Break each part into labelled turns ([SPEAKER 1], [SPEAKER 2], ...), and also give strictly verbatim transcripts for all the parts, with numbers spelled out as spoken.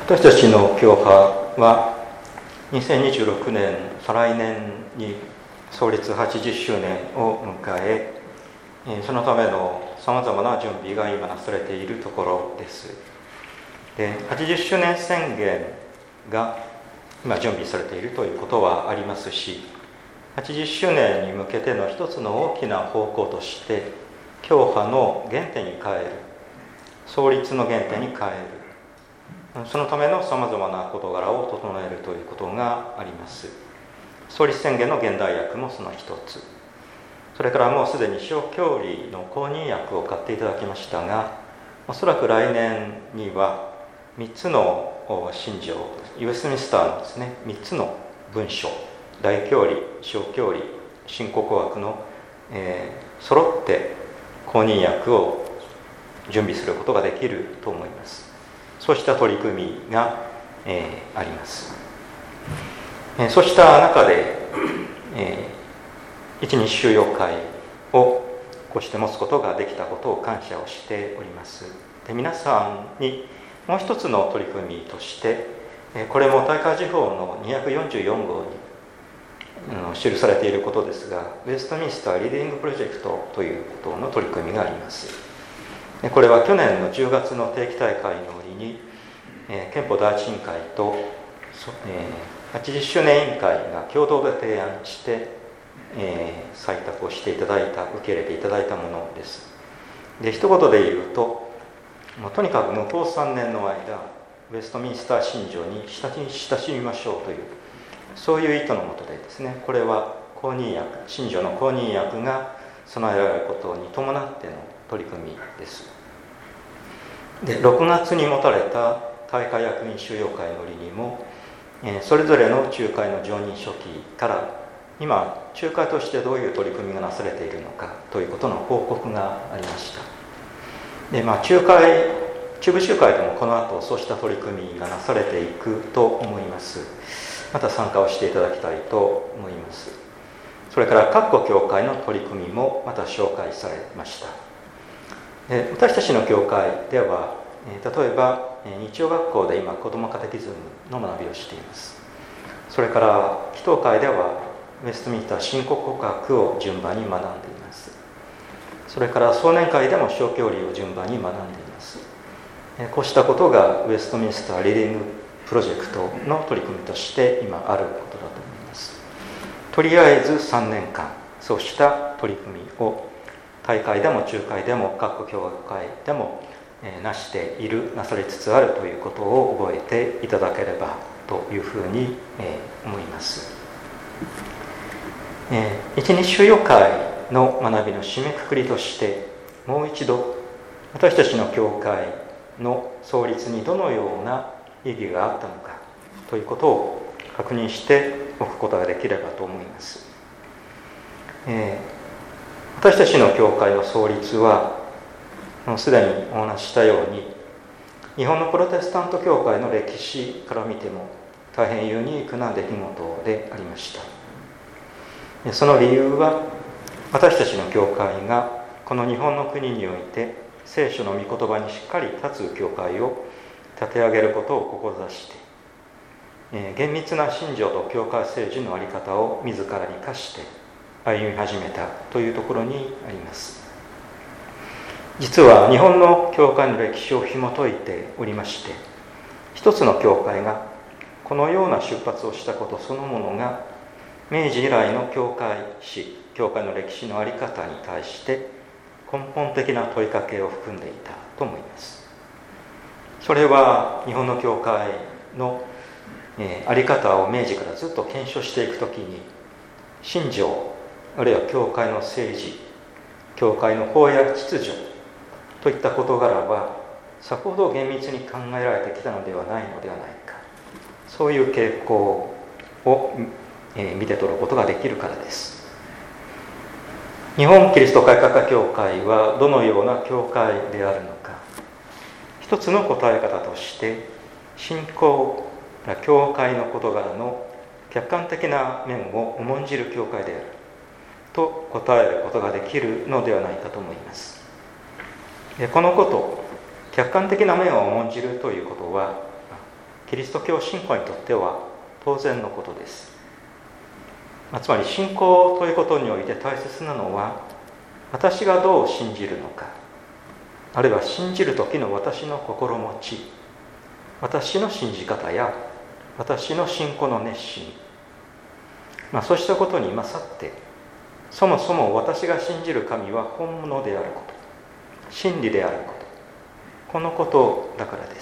[SPEAKER 1] 私たちの教派はにせんにじゅうろくねん、再来年に創立はちじゅっしゅうねんを迎え、そのためのさまざまな準備が今なされているところです。で、はちじゅっしゅうねん宣言が今準備されているということはありますし、はちじゅっしゅうねんに向けての一つの大きな方向として、教派の原点に変える、創立の原点に変える、そのためのさまざまな事柄を整えるということがあります。創立宣言の現代訳もその一つ。それからもうすでに小教理の公認訳を買っていただきましたが、おそらく来年にはみっつの信条、ウェストミンスターのですね、みっつの文書、大教理、小教理、新国訳の、えー、揃って公認訳を準備することができると思います。そうした取り組みが、えー、あります。えー、そうした中で、えー、一日収容会をこうして持つことができたことを感謝をしております。で、皆さんにもう一つの取り組みとして、えー、これも大会時報のにひゃくよんじゅうよんごうに、うん、記されていることですが、ウェストミンスター・リーディング・プロジェクトということの取り組みがあります。これは去年のじゅうがつの定期大会の折に、えー、憲法第一委員会と、えー、はちじゅっしゅうねん委員会が共同で提案して、えー、採択をしていただいた、受け入れていただいたものです。で、一言で言うと、まあ、とにかく向こうさんねんの間、ウェストミンスター信条に親しみましょうという、そういう意図のもとでですね、これは公認訳、信条の公認訳が備えられることに伴っての取り組みです。で、ろくがつに持たれた大会役員収容会の折にも、えー、それぞれの仲介の常任書記から今仲介としてどういう取り組みがなされているのかということの報告がありました。で、まあ、仲介中部仲介でもこの後そうした取り組みがなされていくと思います。また参加をしていただきたいと思います。それから各個教会の取り組みもまた紹介されました。で、私たちの教会では、例えば日曜学校で今子どもカテキズムの学びをしています。それから祈祷会ではウェストミンスター新国告白を順番に学んでいます。それから創年会でも小教理を順番に学んでいます。こうしたことがウェストミンスターリーディングプロジェクトの取り組みとして今あることだと思います。とりあえずさんねんかんそうした取り組みを大会でも仲介でも各教会でもなしている、なされつつあるということを覚えていただければというふうに思います。一日収容会の学びの締めくくりとしてもう一度私たちの教会の創立にどのような意義があったのかということを確認しておくことができればと思います。えー私たちの教会の創立はもうすでにお話ししたように日本のプロテスタント教会の歴史から見ても大変ユニークな出来事でありました。その理由は私たちの教会がこの日本の国において聖書の御言葉にしっかり立つ教会を立て上げることを志して、厳密な信条と教会政治の在り方を自らに課して歩み始めたというところにあります。実は日本の教会の歴史を紐解いておりまして、一つの教会がこのような出発をしたことそのものが明治以来の教会史、教会の歴史の在り方に対して根本的な問いかけを含んでいたと思います。それは日本の教会の、えー、在り方を明治からずっと検証していくときに信条あるいは教会の政治、教会の法や秩序といった事柄はさほど厳密に考えられてきたのではないのではないか、そういう傾向を、えー、見て取ることができるからです。日本キリスト会科学教会はどのような教会であるのか、一つの答え方として信仰、教会の事柄の客観的な面を重んじる教会であると答えることができるのではないかと思います。このこと、客観的な面を重んじるということはキリスト教信仰にとっては当然のことです。つまり信仰ということにおいて大切なのは、私がどう信じるのか、あるいは信じる時の私の心持ち、私の信じ方や私の信仰の熱心、まあ、そうしたことに勝って、そもそも私が信じる神は本物であること、真理であること、このことだからです。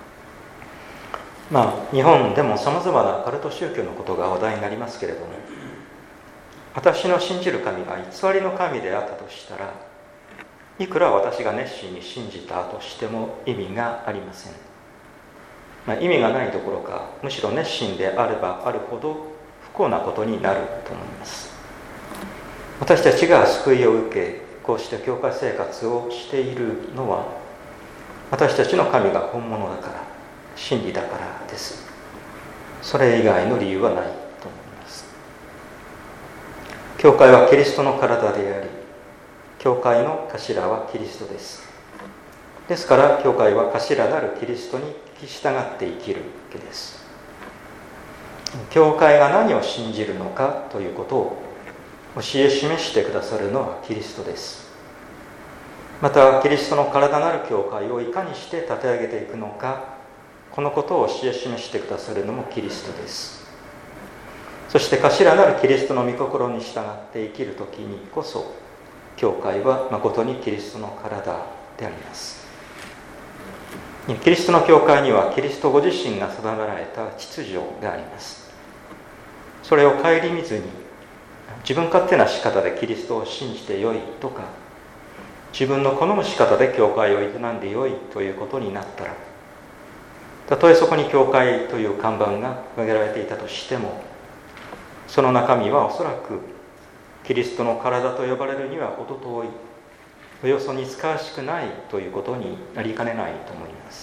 [SPEAKER 1] まあ日本でもさまざまなカルト宗教のことが話題になりますけれども、私の信じる神が偽りの神であったとしたら、いくら私が熱心に信じたとしても意味がありません。まあ、意味がないどころか、むしろ熱心であればあるほど不幸なことになると思います。私たちが救いを受け、こうして教会生活をしているのは、私たちの神が本物だから、真理だからです。それ以外の理由はないと思います。教会はキリストの体であり、教会の頭はキリストです。ですから、教会は頭なるキリストに聞き従って生きるわけです。教会が何を信じるのかということを教え示してくださるのはキリストです。また、キリストの体なる教会をいかにして立て上げていくのか、このことを教え示してくださるのもキリストです。そして頭なるキリストの御心に従って生きるときにこそ、教会は誠にキリストの体であります。キリストの教会にはキリストご自身が定められた秩序があります。それを顧みずに、自分勝手な仕方でキリストを信じてよいとか、自分の好む仕方で教会を営んでよいということになったら、たとえそこに教会という看板が掲げられていたとしても、その中身はおそらくキリストの体と呼ばれるには程遠い、およそ似つかわしくないということになりかねないと思います。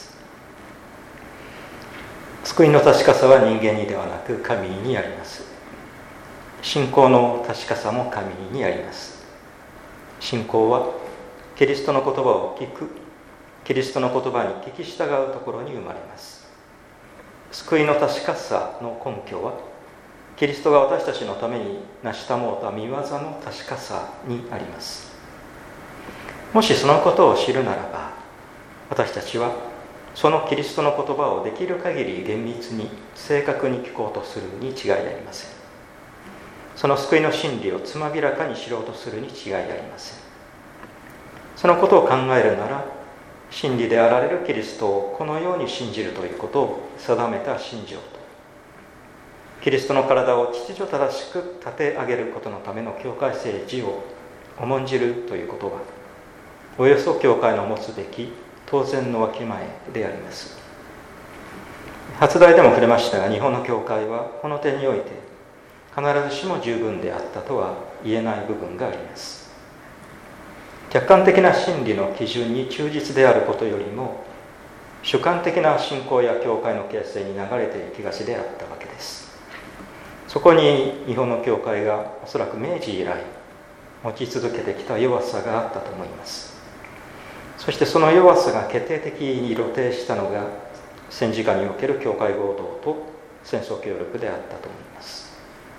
[SPEAKER 1] 救いの確かさは人間にではなく神にあります。信仰の確かさも神にあります。信仰はキリストの言葉を聞く、キリストの言葉に聞き従うところに生まれます。救いの確かさの根拠は、キリストが私たちのために成したもうた御業の確かさにあります。もしそのことを知るならば、私たちはそのキリストの言葉をできる限り厳密に正確に聞こうとするに違いありません。その救いの真理をつまびらかに知ろうとするに違いありません。そのことを考えるなら、真理であられるキリストをこのように信じるということを定めた信条と、キリストの体を秩序正しく立て上げることのための教会政治を重んじるということは、およそ教会の持つべき当然のわきまえであります。初題でも触れましたが、日本の教会はこの点において必ずしも十分であったとは言えない部分があります。客観的な真理の基準に忠実であることよりも、主観的な信仰や教会の形成に流れていきがちであったわけです。そこに日本の教会がおそらく明治以来持ち続けてきた弱さがあったと思います。そしてその弱さが決定的に露呈したのが戦時下における教会合同と戦争協力であったと思います。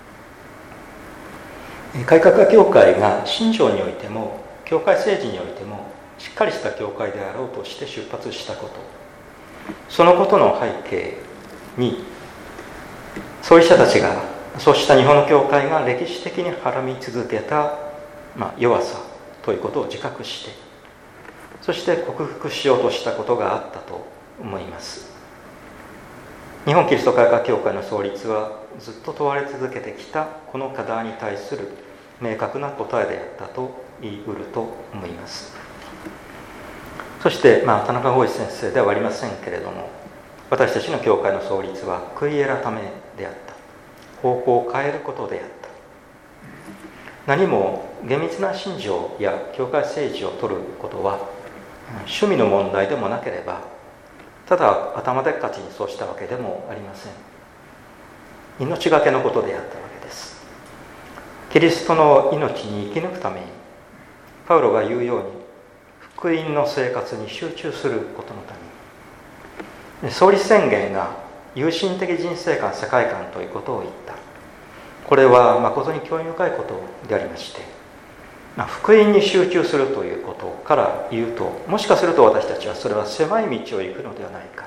[SPEAKER 1] 改革派教会が信条においても教会政治においてもしっかりした教会であろうとして出発したこと、そのことの背景に創始者たちがそうした日本の教会が歴史的にはらみ続けた、まあ、弱さということを自覚して、そして克服しようとしたことがあったと思います。日本キリスト改革教会の創立はずっと問われ続けてきたこの課題に対する明確な答えであったと言い得ると思います。そして、まあ、田中法一先生ではありませんけれども、私たちの教会の創立は悔い改めであった。方向を変えることであった。何も厳密な信条や教会政治を取ることは趣味の問題でもなければ、ただ頭でっかちにそうしたわけでもありません。命がけのことであったわけです。キリストの命に生き抜くために、パウロが言うように福音の生活に集中することのために、創立宣言が有心的人生観、世界観ということを言った。これは誠に興味深いことでありまして、福音に集中するということから言うと、もしかすると私たちはそれは狭い道を行くのではないか。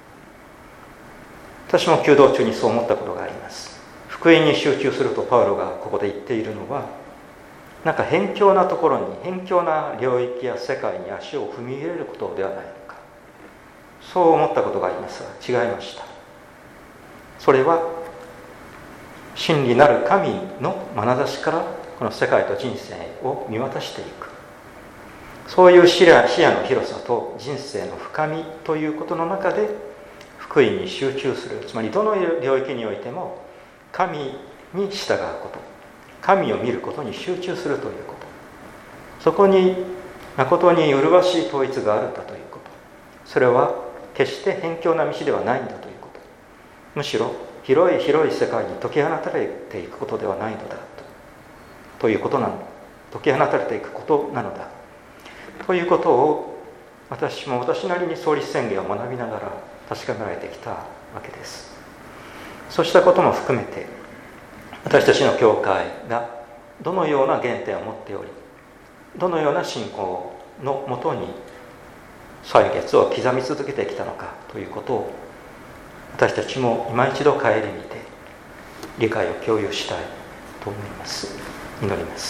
[SPEAKER 1] 私も弓道中にそう思ったことがあります。福音に集中するとパウロがここで言っているのは、なんか辺境なところに、辺境な領域や世界に足を踏み入れることではないのか。そう思ったことがありますが、違いました。それは真理なる神の眼差しからこの世界と人生を見渡していく、そういう視野の広さと人生の深みということの中で福音に集中する。つまりどの領域においても神に従うこと、神を見ることに集中するということ、そこに誠に麗しい統一があるんだということ、それは決して辺境な道ではないんだということ、むしろ広い広い世界に解き放たれていくことではないのだと、ということなの解き放たれていくことなのだということを、私も私なりに創立宣言を学びながら確かめられてきたわけです。そうしたことも含めて、私たちの教会がどのような原点を持っており、どのような信仰のもとに歳月を刻み続けてきたのかということを、私たちも今一度顧みて理解を共有したいと思います。祈ります。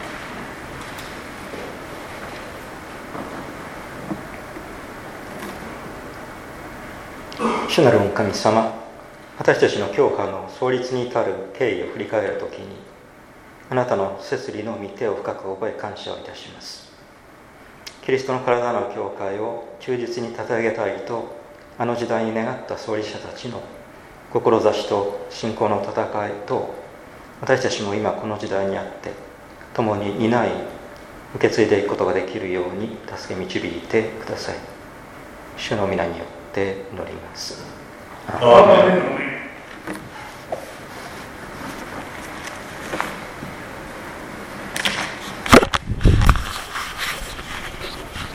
[SPEAKER 1] 主なる御神様、私たちの教派の創立に至る経緯を振り返るときに、あなたの摂理の御手を深く覚え感謝をいたします。キリストの体の教会を忠実に立て上げたいとあの時代に願った創立者たちの志と信仰の戦いと、私たちも今この時代にあって共に担い受け継いでいくことができるように助け導いてください。主の皆によって祈ります。アーメン。